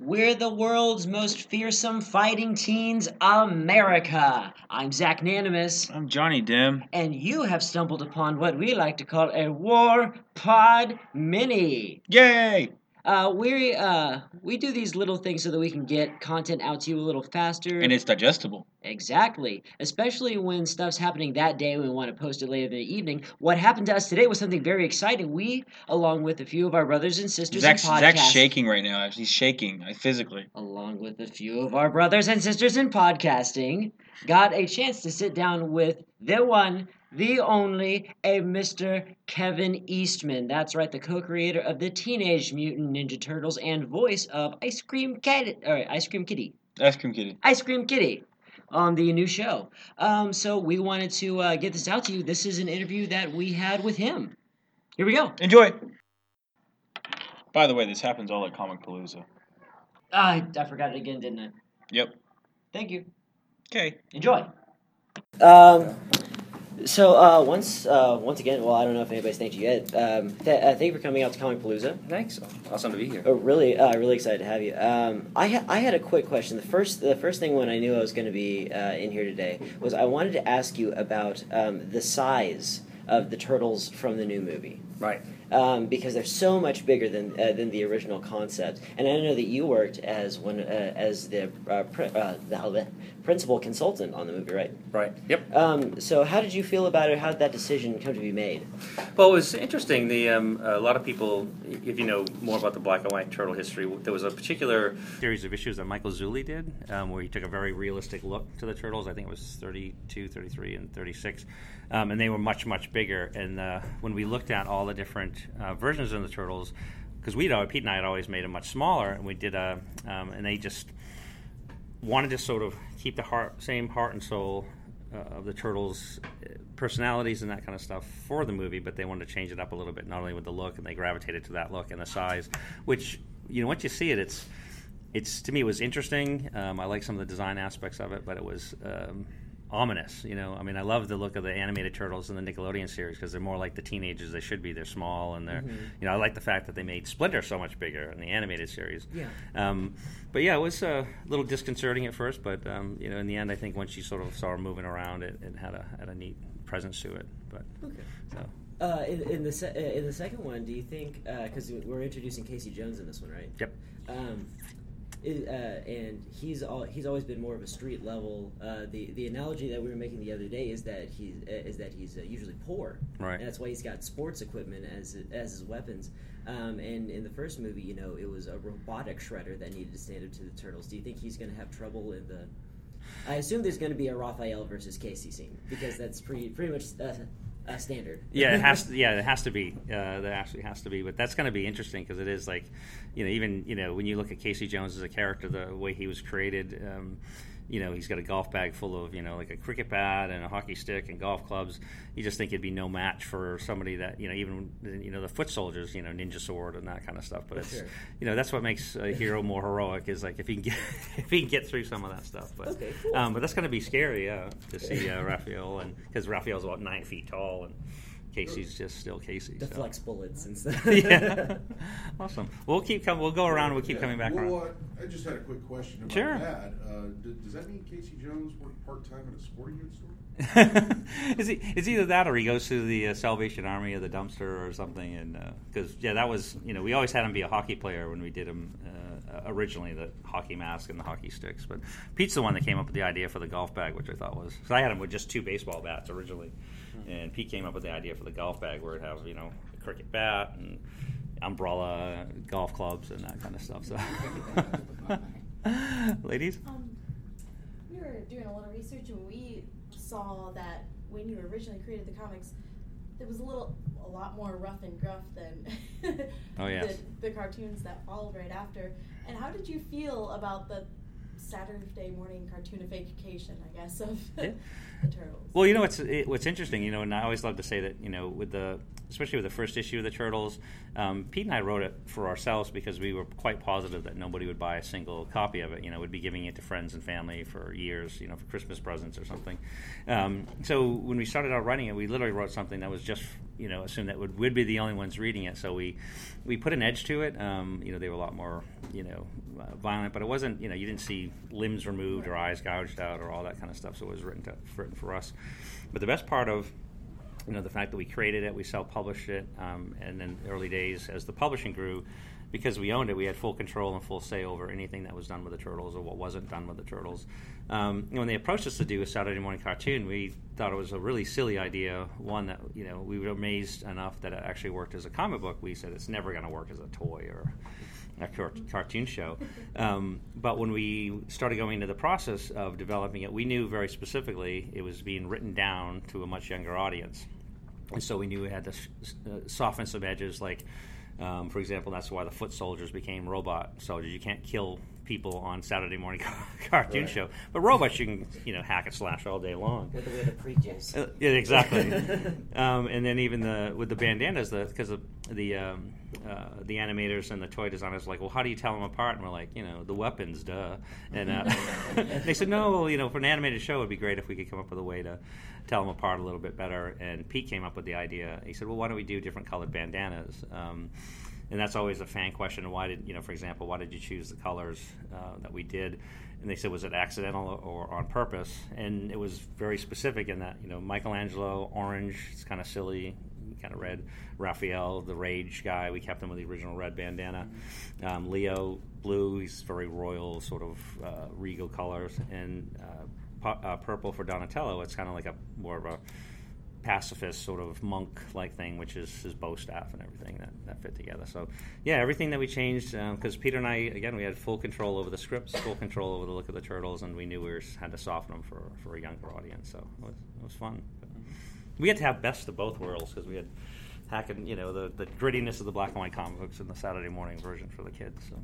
We're the world's most fearsome fighting teens, America. I'm Zach Nanimus, I'm Johnny Dim. and you have stumbled upon what we like to call a War Pod Mini. Yay! We do these little things so that we can get content out to you a little faster. And it's digestible. Exactly. Especially when stuff's happening that day and we want to post it later in the evening. What happened to us today was something very exciting. We, along with a few of our brothers and sisters Zach's in podcast... shaking right now. He's shaking physically. Along with a few of our brothers and sisters in podcasting, got a chance to sit down with the one, the only, a Mr. Kevin Eastman. That's right, the co-creator of the Teenage Mutant Ninja Turtles and voice of Ice Cream Kitty. Ice Cream Kitty. Ice Cream Kitty on the new show. So we wanted to get this out to you. This is an interview that we had with him. Here we go. Enjoy. By the way, this happens all at Comic Palooza. I forgot it again, didn't I? Yep. Thank you. Okay. Enjoy. Once again, well, I don't know if anybody's thanked you yet. Thank you for coming out to Comic Palooza. Thanks. Awesome to be here. Really excited to have you. I had a quick question. The first thing when I knew I was going to be in here today was I wanted to ask you about the size of the turtles from the new movie. Right. Because they're so much bigger than the original concept, and I know that you worked as the principal consultant on the movie, right? Right. Yep. So how did you feel about it? How did that decision come to be made? Well, it was interesting. A lot of people, if you know more about the black and white turtle history, there was a particular series of issues that Michael Zulli did, where he took a very realistic look to the turtles. I think it was 32, 33, and 36, and they were much, much bigger. And when we looked at all the different versions of the turtles, because Pete and I had always made them much smaller, and we did and they just wanted to sort of keep the same heart and soul of the turtles' personalities and that kind of stuff for the movie, but they wanted to change it up a little bit, not only with the look, and they gravitated to that look and the size, which, once you see it, it's to me, it was interesting. I like some of the design aspects of it, but it was ominous. I love the look of the animated turtles in the Nickelodeon series because they're more like the teenagers they should be. They're small, and they're, I like the fact that they made Splinter so much bigger in the animated series. Yeah. But yeah, it was a little disconcerting at first, but in the end, I think once you sort of saw her moving around, it had a neat presence to it. But okay. So. In the second one, do you think because we're introducing Casey Jones in this one, right? Yep. And he's always been more of a street level. The analogy that we were making the other day is that he's usually poor, right? And that's why he's got sports equipment as his weapons. And in the first movie, it was a robotic shredder that needed to stand up to the turtles. Do you think he's going to have trouble in the? I assume there's going to be a Raphael versus Casey scene because that's pretty much standard. Yeah, it has to. Yeah, it has to be. That actually has to be. But that's going to be interesting because it is like, even when you look at Casey Jones as a character, the way he was created. He's got a golf bag full of, like a cricket bat and a hockey stick and golf clubs. You just think it'd be no match for somebody that, even, the foot soldiers, ninja sword and that kind of stuff. But it's, sure. That's what makes a hero more heroic is like if he can get through some of that stuff. But, okay, cool. But that's going to be scary, to see Raphael, and because Raphael's about 9 feet tall and Casey's just still Casey. Deflects bullets and stuff. Yeah, awesome. We'll go around. We'll keep coming back around. I just had a quick question about sure. that. Does that mean Casey Jones worked part-time at a sporting goods store? It's either that or he goes to the Salvation Army or the dumpster or something. And because that was we always had him be a hockey player when we did him originally, the hockey mask and the hockey sticks. But Pete's the one that came up with the idea for the golf bag, which I thought was because I had him with just 2 baseball bats originally. And Pete came up with the idea for the golf bag where it'd have, a cricket bat and umbrella, golf clubs, and that kind of stuff. So, ladies? We were doing a little research and we saw that when you originally created the comics, it was a lot more rough and gruff than oh, yes. the cartoons that followed right after. And how did you feel about the Saturday morning cartoonification, I guess, of the turtles? Well, what's interesting, and I always love to say that, with the especially with the first issue of the Turtles. Pete and I wrote it for ourselves because we were quite positive that nobody would buy a single copy of it. We'd be giving it to friends and family for years, for Christmas presents or something. So when we started out writing it, we literally wrote something that was just, assumed that we'd be the only ones reading it. So we put an edge to it. They were a lot more, violent, but it wasn't, you didn't see limbs removed or eyes gouged out or all that kind of stuff. So it was written for us. But the best part of the fact that we created it, we self-published it, and in the early days, as the publishing grew, because we owned it, we had full control and full say over anything that was done with the Turtles or what wasn't done with the Turtles. When they approached us to do a Saturday morning cartoon, we thought it was a really silly idea, one that, we were amazed enough that it actually worked as a comic book. We said it's never going to work as a toy or a cartoon show. But when we started going into the process of developing it, we knew very specifically it was being written down to a much younger audience. And so we knew we had to soften some edges, like, for example, that's why the foot soldiers became robot soldiers. You can't kill people on Saturday morning cartoon show, but robots you can hack and slash all day long with the preachers. Yeah, exactly. And then even with the bandanas, because the animators and the toy designers were like, well, how do you tell them apart? And we're like, the weapons, duh. And they said, no, for an animated show, it'd be great if we could come up with a way to tell them apart a little bit better. And Pete came up with the idea. He said, well, why don't we do different colored bandanas? And that's always a fan question. Why did for example, why did you choose the colors that we did? And they said, was it accidental or on purpose? And it was very specific in that, Michelangelo, orange, it's kind of silly, kind of red. Raphael, the Rage guy, we kept him with the original red bandana. Leo, blue, he's very royal, sort of regal colors. And purple for Donatello, it's kind of like more of a pacifist sort of monk-like thing, which is his bow staff and everything that fit together. So, yeah, everything that we changed, because Peter and I, again, we had full control over the scripts, full control over the look of the Turtles, and we knew we had to soften them for a younger audience. So it was fun. But we had to have best of both worlds because we had hacking, the grittiness of the black and white comic books and the Saturday morning version for the kids. So,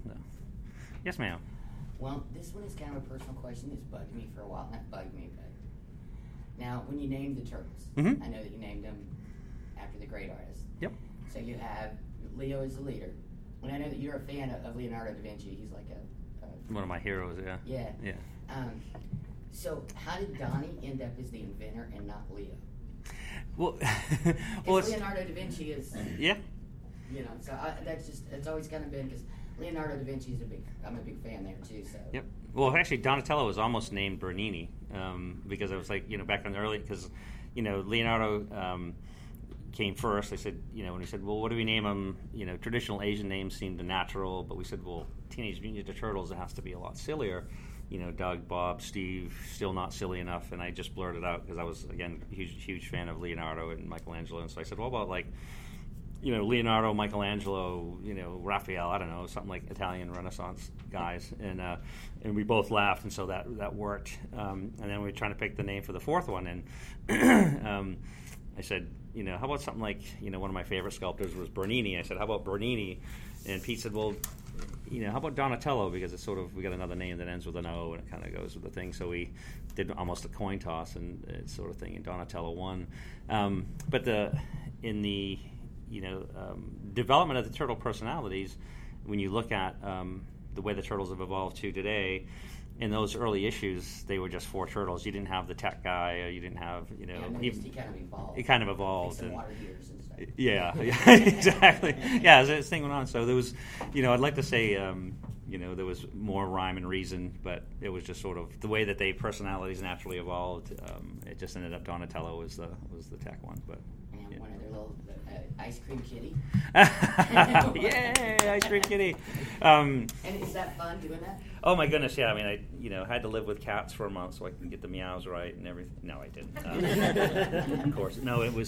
yes, ma'am. Well, this one is kind of a personal question. It's bugged me for a while. Not bugged me, but now when you named the Turtles, I know that you named them after the great artists. Yep. So you have Leo as the leader, and I know that you're a fan of Leonardo da Vinci. He's like one of my heroes. Yeah. Yeah. So how did Donnie end up as the inventor and not Leo? Well, Leonardo da Vinci is. Yeah. So it's always kind of been because Leonardo da Vinci is I'm a big fan there too. So. Yep. Well, actually, Donatello was almost named Bernini because it was like back in the early because Leonardo came first. They said when he said, well, what do we name him? Traditional Asian names seemed natural, but we said, well, Teenage Mutant Ninja Turtles, it has to be a lot sillier. Doug, Bob, Steve, still not silly enough, and I just blurted out because I was again huge fan of Leonardo and Michelangelo, and so I said, well, about like. Leonardo, Michelangelo, Raphael, I don't know, something like Italian Renaissance guys, and we both laughed, and so that worked. And then we were trying to pick the name for the fourth one, and I said, how about something like, one of my favorite sculptors was Bernini. I said, how about Bernini? And Pete said, well, how about Donatello? Because it's sort of, we got another name that ends with an O, and it kind of goes with the thing. So we did almost a coin toss and sort of thing, and Donatello won. But in the development of the turtle personalities, when you look at the way the turtles have evolved to today, in those early issues, they were just 4 turtles. You didn't have the tech guy, or you didn't have, he kind of evolved. It kind of evolved. Like some water heaters and stuff. Yeah, exactly. Yeah, as this thing went on. So there was, I'd like to say, there was more rhyme and reason, but it was just sort of the way that personalities naturally evolved. It just ended up Donatello was the tech one, but. And one other little ice cream kitty. Yay, ice cream kitty. And is that fun doing that? Oh my goodness, yeah. I mean, I had to live with cats for a month so I could get the meows right and everything. No, I didn't. Of course, no. It was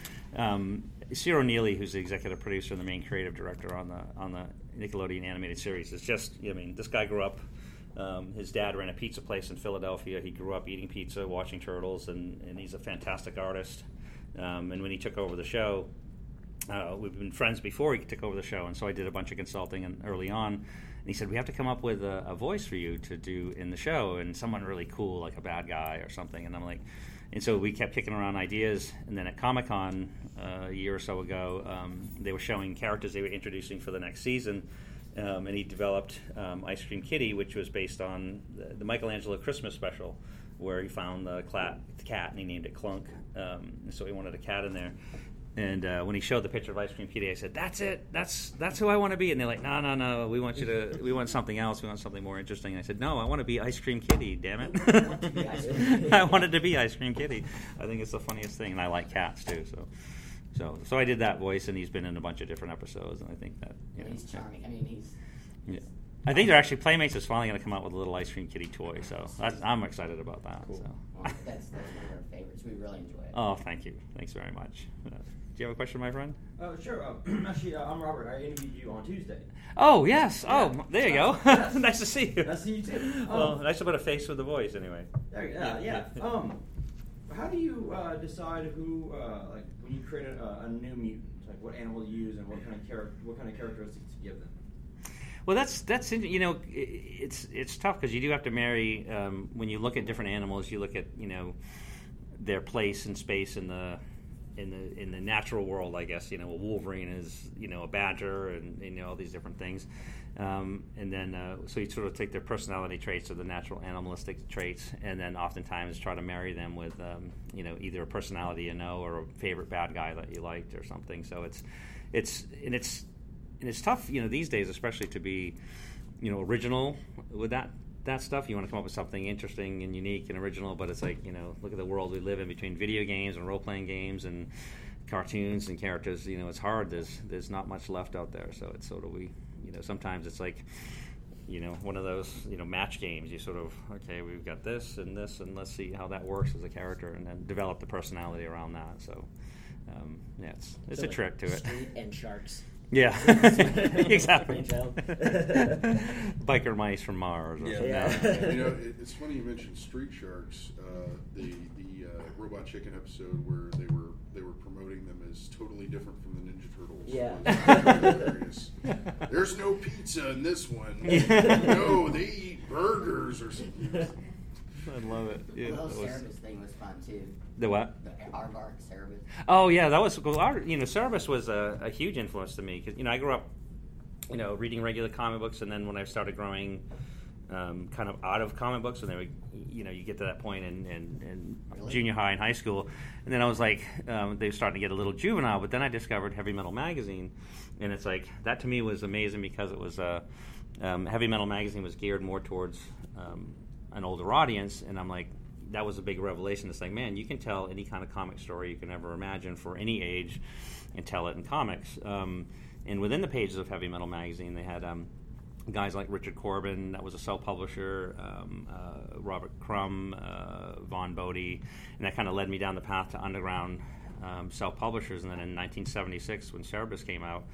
Ciro Neely, who's the executive producer and the main creative director on the Nickelodeon animated series. It's just, this guy grew up. His dad ran a pizza place in Philadelphia. He grew up eating pizza, watching Turtles, and he's a fantastic artist. And when he took over the show, we've been friends before he took over the show, and so I did a bunch of consulting early on. And he said, we have to come up with a voice for you to do in the show, and someone really cool, like a bad guy or something. And I'm like, And so we kept kicking around ideas, and then at Comic-Con a year or so ago, they were showing characters they were introducing for the next season, and he developed Ice Cream Kitty, which was based on the Michelangelo Christmas special, where he found the cat and he named it Clunk. So he wanted a cat in there. And when he showed the picture of Ice Cream Kitty, I said, "That's it. That's who I want to be." And they're like, "No. We want something else. We want something more interesting." And I said, "No, I want to be Ice Cream Kitty. Damn it!" I wanted to be Ice Cream Kitty. I think it's the funniest thing, and I like cats too. So I did that voice, and he's been in a bunch of different episodes, and I think that He's charming. I mean, he's. Yeah. I think they're actually Playmates is finally going to come out with a little Ice Cream Kitty toy, so I'm excited about that. Cool. So. Well, that's one of our favorites. We really enjoy it. Oh, thank you. Thanks very much. Do you have a question, my friend? Sure. Actually, I'm Robert. I interviewed you on Tuesday. Oh, yes. Yeah. Oh, there you go. Yes. Nice to see you. Nice to see you too. Well, nice to put a face with the voice, anyway. There you go. Yeah. How do you decide who, like, when you create a new mutant, like what animal to use and what kind of characteristics to give them? Well, that's it's tough because you do have to marry. When you look at different animals, you look at their place in space in the natural world. I guess a Wolverine is a badger and all these different things, and then so you sort of take their personality traits or the natural animalistic traits, and then oftentimes try to marry them with either a personality or a favorite bad guy that you liked or something. So it's tough, these days, especially to be, original with that stuff. You want to come up with something interesting and unique and original, but it's like, look at the world we live in between video games and role-playing games and cartoons and characters. It's hard. There's not much left out there. So it's sort of sometimes it's like, one of those, match games. You sort of, okay, we've got this, and let's see how that works as a character, and then develop the personality around that. So, it's a trick to it. Street and sharks. Yeah, exactly. Biker mice from Mars. Or something. Yeah. It's funny you mentioned Street Sharks. The Robot Chicken episode where they were promoting them as totally different from the Ninja Turtles. Yeah. Was hilarious. There's no pizza in this one. No, they eat burgers or something. I love it. Yeah, the whole Cerebus thing was fun too. The what? The Aardvark Cerebus. Oh yeah, that was cool. Cerebus was a huge influence to me because I grew up, reading regular comic books, and then when I started growing, kind of out of comic books, and they were, you get to that point in Really? junior high and high school, and then I was like, they were starting to get a little juvenile. But then I discovered Heavy Metal Magazine, and it's like that to me was amazing because it was Heavy Metal Magazine was geared more towards an older audience, and I'm like, that was a big revelation. It's like, man, you can tell any kind of comic story you can ever imagine for any age and tell it in comics. And within the pages of Heavy Metal Magazine, they had guys like Richard Corbin, that was a self-publisher, Robert Crumb, Vaughn Bodie, and that kind of led me down the path to underground self-publishers. And then in 1976, when Cerebus came out,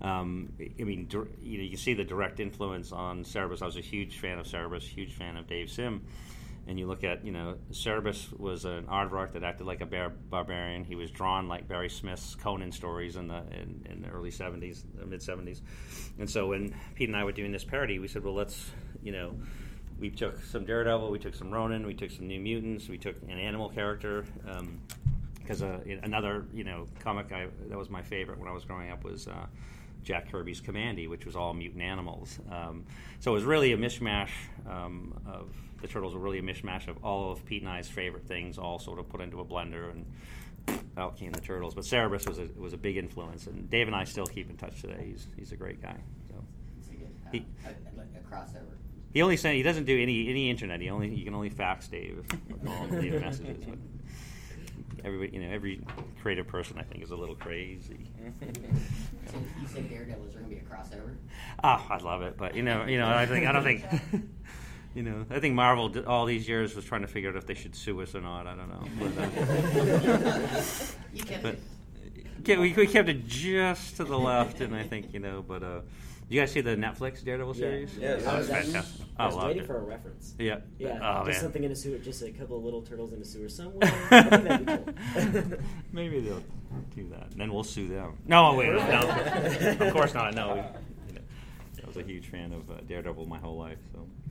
you see the direct influence on Cerebus. I was a huge fan of Cerebus, huge fan of Dave Sim. And you look at, Cerebus was an aardvark that acted like a barbarian. He was drawn like Barry Smith's Conan stories in the early 70s, mid 70s. And so when Pete and I were doing this parody, we said, well, let's, we took some Daredevil, we took some Ronin, we took some New Mutants, we took an animal character. Because another, comic that was my favorite when I was growing up was Jack Kirby's Commandy, which was all mutant animals. So it was really a mishmash of the Turtles were really a mishmash of all of Pete and I's favorite things, all sort of put into a blender, and out came the Turtles. But Cerebus was a big influence, and Dave and I still keep in touch today. He's a great guy. So It's a good a crossover. he doesn't do any internet. You can only fax Dave with all the messages. But everybody, every creative person I think is a little crazy. So you said Daredevil, is there going to be a crossover? Oh, I love it, but I don't think. I think Marvel all these years was trying to figure out if they should sue us or not. I don't know. You kept But it. we kept it just to the left, and I think but you guys see the Netflix Daredevil series? Yes. Oh, it's I was fantastic. I was loved waiting it. for a reference. Yeah. Yeah, Oh, just man. something in a sewer, just a couple of little turtles in a sewer somewhere. I think that'd be cool. Maybe they'll do that, and then we'll sue them. No, wait, no, of course not. No, I was a huge fan of Daredevil my whole life. So,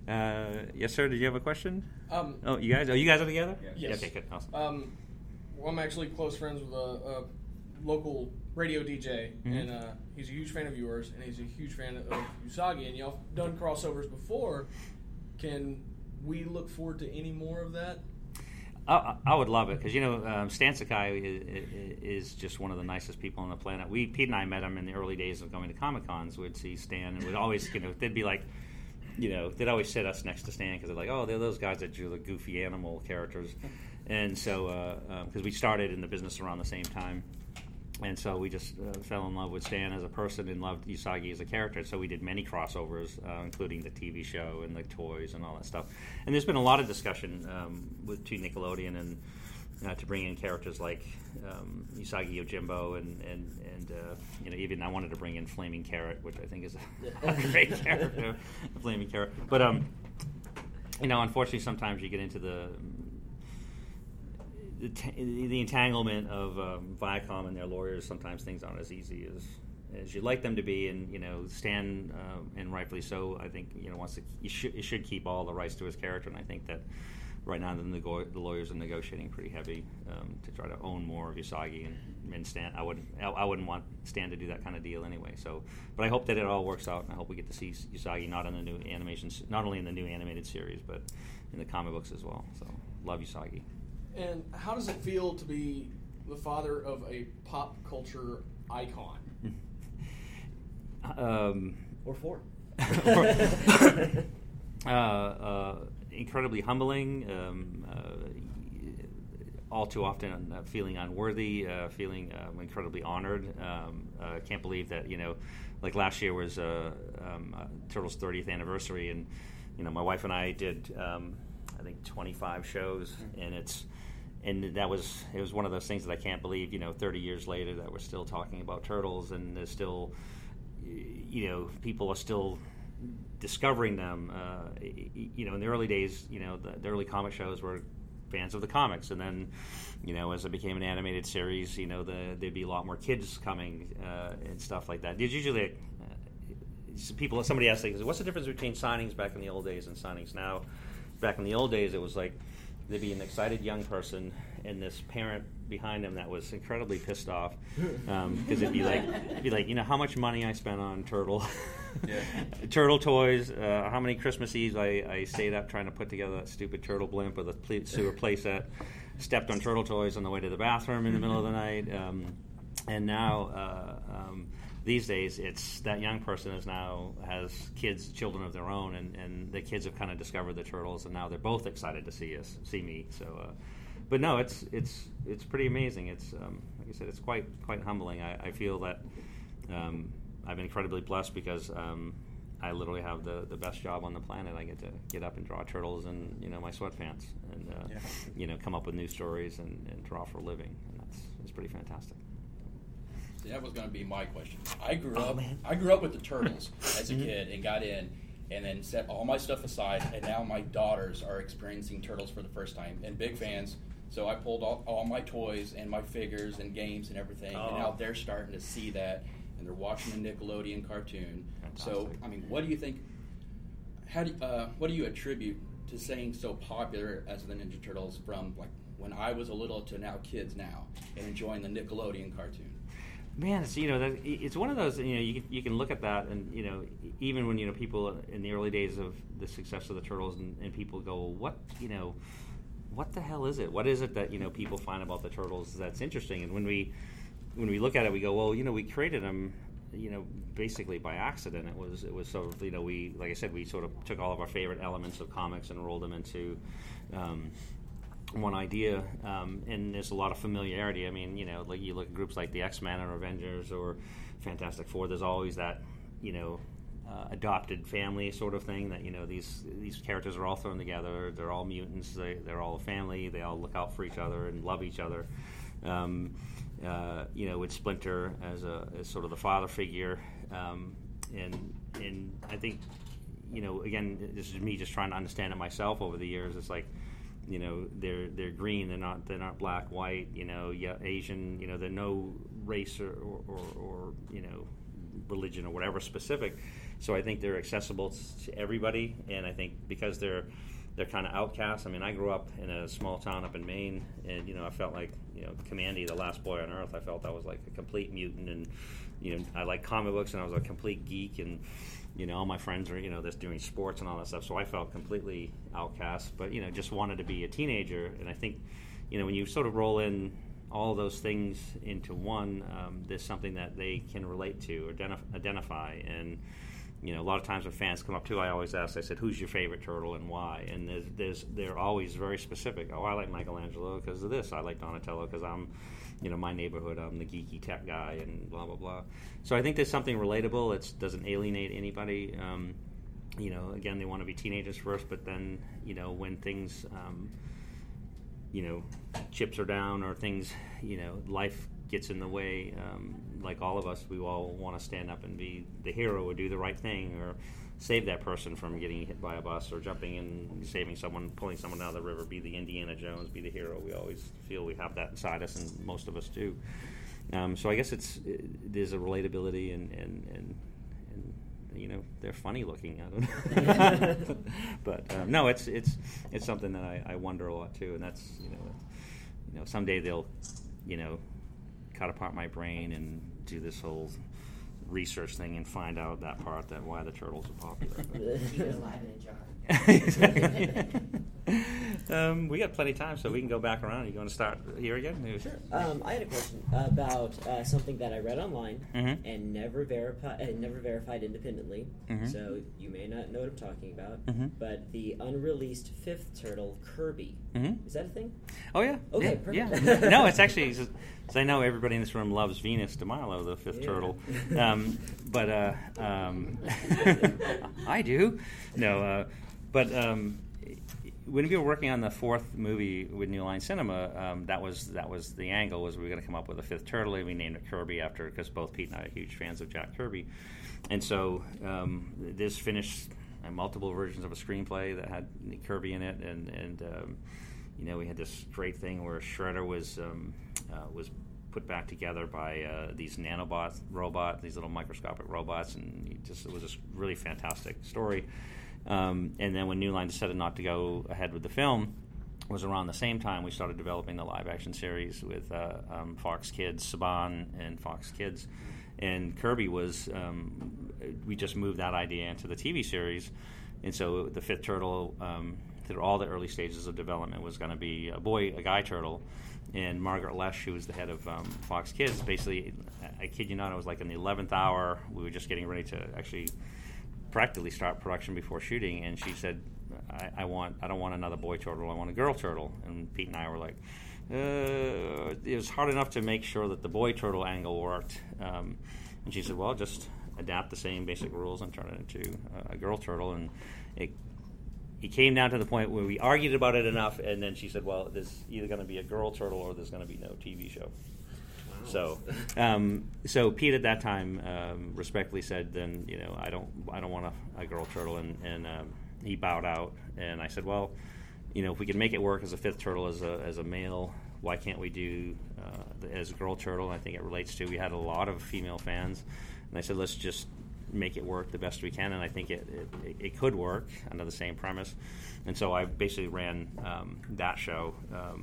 Yes, sir. Did you have a question? Um, Oh, you guys are together? Yes. Okay, good. Awesome. Well, I'm actually close friends with a local radio DJ, and he's a huge fan of yours, and he's a huge fan of Usagi, and y'all done crossovers before. Can we look forward to any more of that? I would love it because Stan Sakai is just one of the nicest people on the planet. Pete and I met him in the early days of going to Comic Cons. We'd see Stan, and we'd always they'd be like, they'd always sit us next to Stan because they're like, oh, they're those guys that drew the goofy animal characters, and so because we started in the business around the same time. And so we just fell in love with Stan as a person and loved Usagi as a character. So we did many crossovers, including the TV show and the toys and all that stuff. And there's been a lot of discussion to Nickelodeon and to bring in characters like Usagi Yojimbo and even I wanted to bring in Flaming Carrot, which I think is a great character, Flaming Carrot. But unfortunately, sometimes you get into the entanglement of Viacom and their lawyers. Sometimes things aren't as easy as you'd like them to be, and Stan, and rightfully so, I think wants to you should keep all the rights to his character, and I think that right now the lawyers are negotiating pretty heavy to try to own more of Usagi and Stan. I wouldn't want Stan to do that kind of deal anyway. So, but I hope that it all works out, and I hope we get to see Usagi not only in the new animated series, but in the comic books as well. So, love Usagi. And how does it feel to be the father of a pop culture icon? Or four. Incredibly humbling. All too often feeling unworthy, feeling incredibly honored. Can't believe that, like last year was Turtles' 30th anniversary, and my wife and I did I think 25 shows, and it was one of those things that I can't believe, 30 years later that we're still talking about Turtles, and there's still, people are still discovering them. In the early days, the early comic shows were fans of the comics, and then, as it became an animated series, there'd be a lot more kids coming and stuff like that. There's usually somebody asked, like, what's the difference between signings back in the old days and signings now? Back in the old days, it was like there'd be an excited young person and this parent behind them that was incredibly pissed off because it'd be like, how much money I spent on Turtle toys, how many Christmas Eves I stayed up trying to put together that stupid Turtle blimp with a sewer playset, stepped on Turtle toys on the way to the bathroom in the middle of the night, and now these days, it's that young person has children of their own, and the kids have kind of discovered the Turtles, and now they're both excited to see me. So, but no, it's pretty amazing. It's like I said, it's quite humbling. I feel that I'm incredibly blessed because I literally have the best job on the planet. I get to get up and draw Turtles in my sweatpants, and come up with new stories and draw for a living, and it's pretty fantastic. That was going to be my question. I grew up with the Turtles as a kid and got in, and then set all my stuff aside. And now my daughters are experiencing Turtles for the first time and big fans. So I pulled all my toys and my figures and games and everything, and now they're starting to see that, and they're watching the Nickelodeon cartoon. Fantastic. So what do you think? What do you attribute to staying so popular as the Ninja Turtles from like when I was a little to now kids now and enjoying the Nickelodeon cartoon? Man, it's one of those. You can look at that, and even when people in the early days of the success of the Turtles, and people go, what the hell is it? What is it that people find about the Turtles that's interesting? And when we look at it, we go, well, we created them, basically by accident. It was sort of we, like I said, we sort of took all of our favorite elements of comics and rolled them into one idea, and there's a lot of familiarity. I mean, like you look at groups like the X-Men or Avengers or Fantastic Four, there's always that, adopted family sort of thing that, these characters are all thrown together. They're all mutants. They're all a family. They all look out for each other and love each other. With Splinter as sort of the father figure, and I think, again, this is me just trying to understand it myself over the years. It's like, they're green, they're not black, white, Asian, they're no race or religion or whatever specific. So I think they're accessible to everybody, and I think because they're kind of outcasts. I mean, I grew up in a small town up in Maine, and I felt like Commandy, the last boy on Earth. I felt I was like a complete mutant, and I like comic books, and I was a complete geek, and all my friends are just doing sports and all that stuff. So I felt completely outcast, but just wanted to be a teenager. And I think when you sort of roll in all those things into one, there's something that they can relate to or identify. And a lot of times when fans come up to, I always ask, I said, who's your favorite turtle and why? And they're always very specific. Oh, I like Michelangelo because of this. I like Donatello because I'm, my neighborhood, I'm the geeky tech guy and blah, blah, blah. So I think there's something relatable. It doesn't alienate anybody. Again, they want to be teenagers first, but then, when things, chips are down or things, life gets in the way, like all of us, we all want to stand up and be the hero or do the right thing or save that person from getting hit by a bus or jumping in, saving someone, pulling someone out of the river, be the Indiana Jones, be the hero. We always feel we have that inside us, and most of us do. So I guess there's a relatability and they're funny looking. I don't know, but no, it's something that I wonder a lot too, and that's someday they'll cut apart my brain and do this whole research thing and find out that part that why the turtles are popular. Keep it alive in a jar. We got plenty of time, so we can go back around. You going to start here again? Sure. I had a question about something that I read online and never verified independently. So you may not know what I'm talking about. But the unreleased fifth turtle, Kirby, is that a thing? Oh yeah. Okay. Yeah. Perfect. Yeah. No, it's actually. So I know everybody in this room loves Venus de Milo, the fifth turtle, but I do. No, but when we were working on the fourth movie with New Line Cinema, that was the angle, was we were going to come up with a fifth turtle, and we named it Kirby because both Pete and I are huge fans of Jack Kirby, and so this finished multiple versions of a screenplay that had Kirby in it, and we had this great thing where Shredder was put back together by these nanobot robots, these little microscopic robots, and it was a really fantastic story. And then when New Line decided not to go ahead with the film, was around the same time we started developing the live-action series with Fox Kids, Saban, and Fox Kids. And Kirby was, we just moved that idea into the TV series. And so the fifth turtle, through all the early stages of development, was going to be a guy turtle. And Margaret Lesh, who was the head of Fox Kids, basically, I kid you not, it was like in the 11th hour, we were just getting ready to actually practically start production before shooting, and she said, I don't want another boy turtle, I want a girl turtle. And Pete and I were like, it was hard enough to make sure that the boy turtle angle worked. And she said, well, just adapt the same basic rules and turn it into a girl turtle. And it came down to the point where we argued about it enough, and then she said, well, there's either going to be a girl turtle or there's going to be no TV show. Wow. So Pete at that time respectfully said, then I don't want a girl turtle, and he bowed out. And I said, well, if we can make it work as a fifth turtle as a male, why can't we do as a girl turtle? And I think it relates to, we had a lot of female fans, and I said, let's just make it work the best we can, and I think it could work under the same premise. And so I basically ran that show,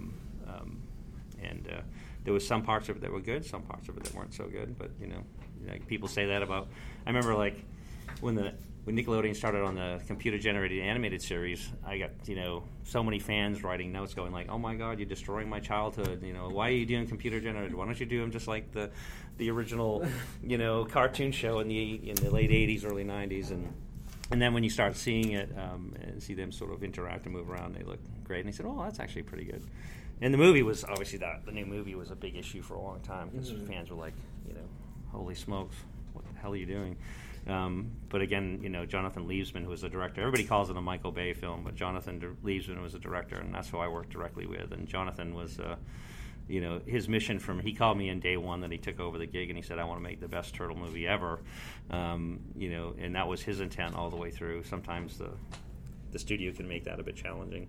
and there was some parts of it that were good, some parts of it that weren't so good. But people say that about. I remember when Nickelodeon started on the computer-generated animated series, I got so many fans writing notes going like, "Oh my God, you're destroying my childhood! Why are you doing computer-generated? Why don't you do them just like the original cartoon show in the late '80s, early '90s?" And then when you start seeing it and see them sort of interact and move around, they look great. And they said, "Oh, that's actually pretty good." And the movie was obviously the new movie was a big issue for a long time because fans were like, holy smokes, what the hell are you doing? But again, Jonathan Liebsman, who was the director, everybody calls it a Michael Bay film, but Jonathan Liebsman was the director, and that's who I worked directly with. And Jonathan was, his mission he called me in day one that he took over the gig, and he said, I want to make the best turtle movie ever. And that was his intent all the way through. Sometimes the studio can make that a bit challenging.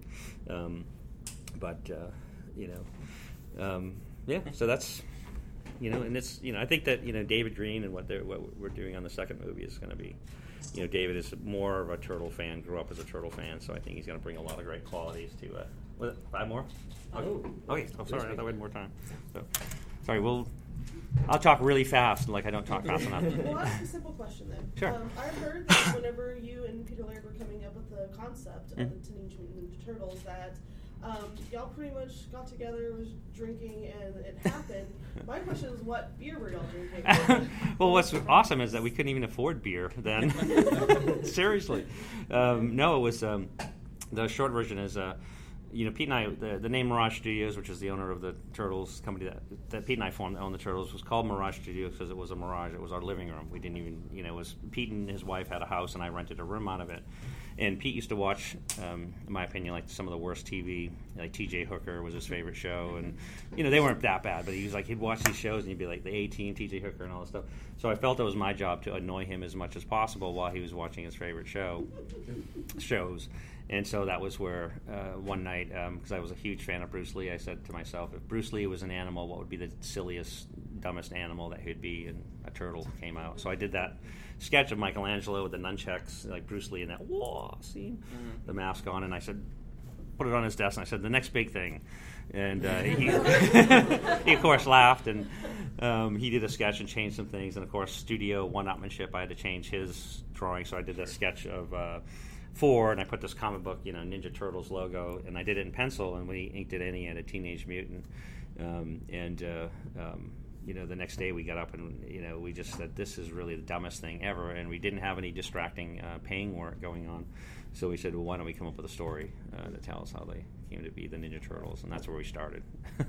So that's, and it's, I think that, David Green and what we're doing on the second movie is going to be David is more of a Turtle fan, grew up as a Turtle fan, so I think he's going to bring a lot of great qualities to. Was it 5 more? Okay. Oh, sorry. I thought we had more time. So, sorry. I'll talk really fast, like I don't talk fast enough. Well, I'll ask a simple question then. Sure. I've heard that whenever you and Peter Laird were coming up with the concept of the Teenage Mutant Ninja Turtles, that y'all pretty much got together, was drinking, and it happened. My question is, what beer were y'all drinking? Well, what's awesome is that we couldn't even afford beer then. Seriously. No, it was the short version is. Pete and I, the name Mirage Studios, which is the owner of the Turtles company that Pete and I formed that owned the Turtles, was called Mirage Studios because it was a mirage. It was our living room. We didn't even, it was Pete and his wife had a house, and I rented a room out of it. And Pete used to watch, in my opinion, like some of the worst TV. Like T.J. Hooker was his favorite show, and they weren't that bad, but he'd watch these shows and he'd be like the A-Team, T.J. Hooker, and all this stuff. So I felt it was my job to annoy him as much as possible while he was watching his favorite shows. And so that was where one night, because I was a huge fan of Bruce Lee, I said to myself, if Bruce Lee was an animal, what would be the silliest, dumbest animal that he'd be? And a turtle came out. So I did that sketch of Michelangelo with the nunchucks, like Bruce Lee in that scene, the mask on, and I said, put it on his desk, and I said, the next big thing. And he of course, laughed, and he did a sketch and changed some things. And, of course, studio one-upmanship, I had to change his drawing, so I did a sketch of... 4, and I put this comic book, Ninja Turtles logo, and I did it in pencil, and we inked it in. He had a Teenage Mutant, the next day we got up and we just said this is really the dumbest thing ever, and we didn't have any distracting paying work going on, so we said, well, why don't we come up with a story to tell us how they came to be the Ninja Turtles, and that's where we started.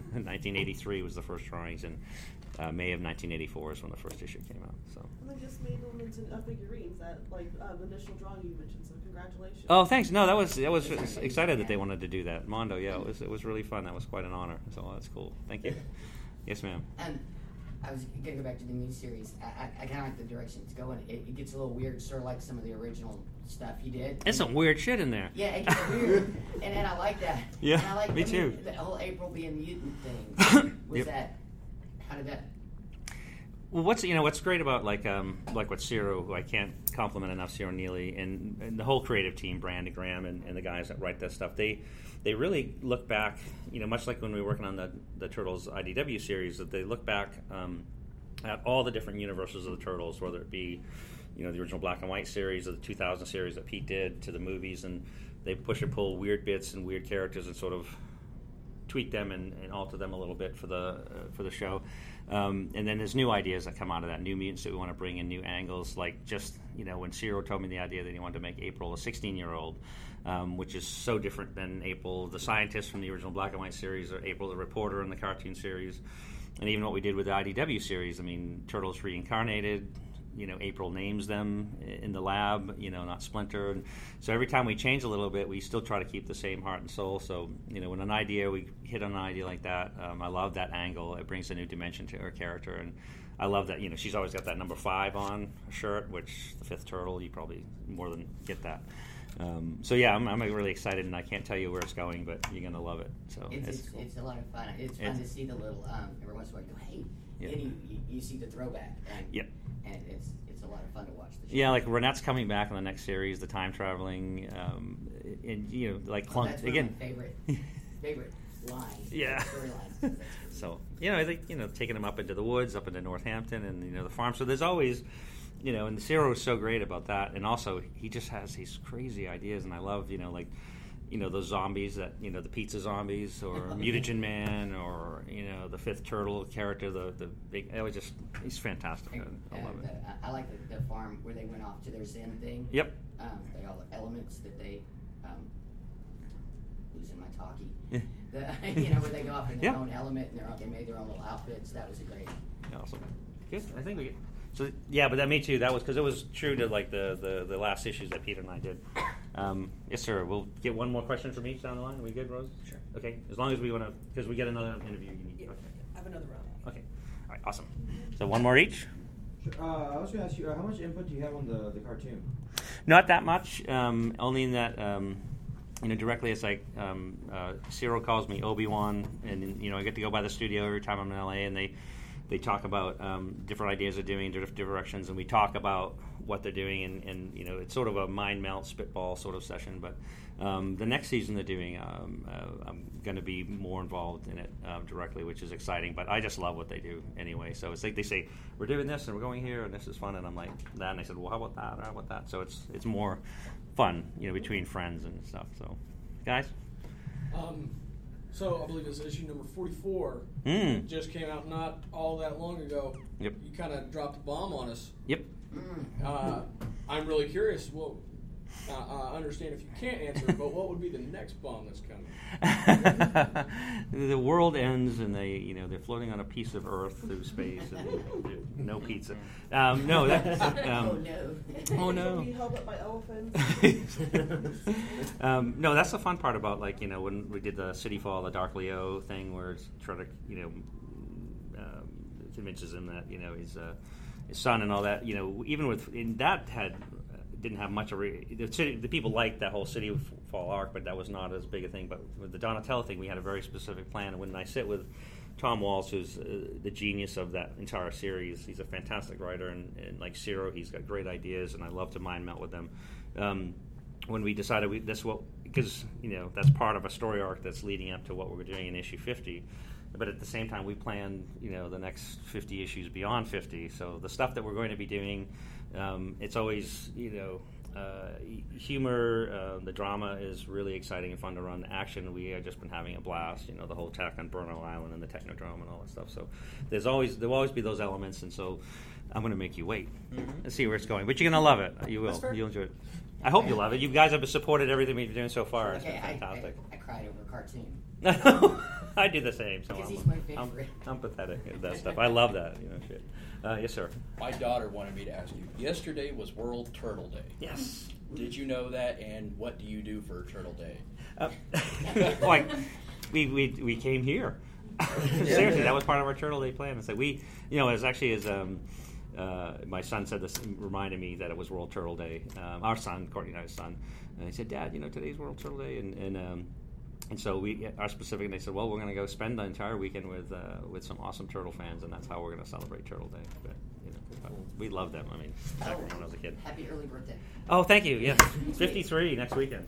1983 was the first drawings, and May of 1984 is when the first issue came out. So. And they just made them into figurines, that the initial drawing you mentioned. So congratulations. Oh, thanks. No, I was excited that they wanted to do that. Mondo, yeah, it was really fun. That was quite an honor. So that's cool. Thank you. Yes, ma'am. I was going to go back to the new series. I kind of like the direction it's going. It gets a little weird, sort of like some of the original stuff he did. There's some weird shit in there. Yeah, it gets weird, and I like that. Yeah, and I like, me too. The whole April being mutant thing was that. How did that? Well, what's great about like what Ciro, who I can't compliment enough, Ciro Neely, and the whole creative team, Brandon Graham and the guys that write that stuff, they really look back, much like when we were working on the Turtles IDW series, that they look back at all the different universes of the Turtles, whether it be the original black and white series or the 2000 series that Pete did, to the movies, and they push and pull weird bits and weird characters and sort of tweak them and alter them a little bit for the show. And then there's new ideas that come out of that, new mutants that we want to bring in, new angles, like just, when Ciro told me the idea that he wanted to make April a 16-year-old, which is so different than April the scientist from the original black and white series, or April the reporter in the cartoon series, and even what we did with the IDW series. I mean, Turtles reincarnated, April names them in the lab, not Splinter. And so every time we change a little bit, we still try to keep the same heart and soul. So, when we hit on an idea like that, I love that angle. It brings a new dimension to her character. And I love that, she's always got that number 5 on her shirt, which the 5th Turtle, you probably more than get that. So yeah, I'm really excited, and I can't tell you where it's going, but you're going to love it. So it's cool. It's a lot of fun. It's fun to see the little, every once in a while you go, hey, yeah. Then you see the throwback. And, yep. And it's a lot of fun to watch the show. Yeah, like Renette's coming back in the next series, the time traveling, and like Clunk that's again. One of my favorite lines. Yeah. Storylines. So I think taking them up into the woods, up into Northampton, and the farm. So there's always, and Ciro is so great about that, and also he just has these crazy ideas, and I love those zombies that the pizza zombies, or Mutagen Man, or the 5th Turtle character, the big. He's fantastic. I love it. I like the farm where they went off to their Zen thing. Yep. They all the elements that they losing my talkie. Where they go off in their own element, and they made their own little outfits. That was great. Awesome. Good. I think we. So yeah, but me too. That was because it was true to like the last issues that Peter and I did. Yes, sir. We'll get one more question from each down the line. Are we good, Rose? Sure. Okay. As long as we want to, because we get another interview. You need. Yeah, okay. I have another round. Okay. All right. Awesome. So one more each. I was going to ask you, how much input do you have on the cartoon? Not that much. Only in that. Directly, it's like Ciro calls me Obi-Wan, and I get to go by the studio every time I'm in LA, and they talk about different ideas of doing different directions, and we talk about what they're doing, and it's sort of a mind melt spitball sort of session. But the next season they're doing, I'm going to be more involved in it directly, which is exciting. But I just love what they do anyway. So it's like they say, we're doing this and we're going here and this is fun, and I'm like that, and they said, well, how about that? How about that? So it's more fun, between friends and stuff. So, guys. So I believe it's issue number 44. It just came out not all that long ago. Yep. You kind of dropped a bomb on us. Yep. I'm really curious. Well, I understand if you can't answer, but what would be the next bomb that's coming? The world ends, and they're floating on a piece of Earth through space, and no pizza. No, that's Oh no! oh no. Be held up by elephants. No, that's the fun part about when we did the City Fall, the Dark Leo thing, where it's trying to convinces him that his son and all that. Even in that didn't have much of the people liked that whole City Fall arc, but that was not as big a thing. But with the Donatello thing, we had a very specific plan. And when I sit with Tom Walsh, who's the genius of that entire series, he's a fantastic writer, and like Ciro, he's got great ideas, and I love to mind melt with them. When we decided because that's part of a story arc that's leading up to what we're doing in issue 50. But at the same time, we planned, the next 50 issues beyond 50. So the stuff that we're going to be doing, it's always, humor. The drama is really exciting and fun to run. Action, we have just been having a blast. The whole attack on Burno Island and the Technodrome and all that stuff. So there'll always be those elements, and so I'm going to make you wait and see where it's going. But you're going to love it. You will. You'll enjoy it. I hope you love it. You guys have supported everything we've been doing so far. It's been fantastic. I cried over a cartoon. I do the same. So He's my favorite. I'm pathetic at that stuff. I love that. Shit. Yes, sir. My daughter wanted me to ask you. Yesterday was World Turtle Day. Yes. Did you know that? And what do you do for Turtle Day? We came here. Seriously, that was part of our Turtle Day plan. It's like it was actually my son said this, reminded me that it was World Turtle Day. Our son, Courtney and I's son, and he said, "Dad, today's World Turtle Day," and so we are specific. And they said, "Well, we're going to go spend the entire weekend with some awesome turtle fans, and that's how we're going to celebrate Turtle Day." But we love them. I mean, back when I was a kid. Happy early birthday! Oh, thank you. Yes, 53 next weekend.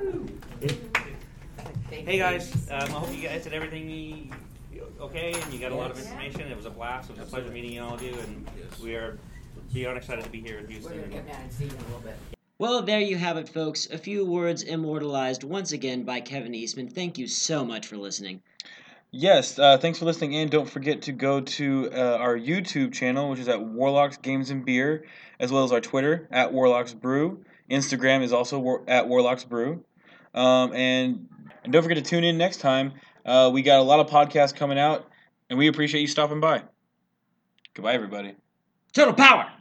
Hey guys, I hope you guys did everything okay, and you got a lot of information. It was a blast. It was a pleasure meeting all of you, and we are beyond excited to be here in Houston. We're going to come down and see you in a little bit. Well, there you have it, folks. A few words immortalized once again by Kevin Eastman. Thank you so much for listening. Yes, thanks for listening in. Don't forget to go to our YouTube channel, which is at Warlocks Games and Beer, as well as our Twitter, at Warlocks Brew. Instagram is also at Warlocks Brew. And don't forget to tune in next time. We got a lot of podcasts coming out, and we appreciate you stopping by. Goodbye, everybody. Turtle power!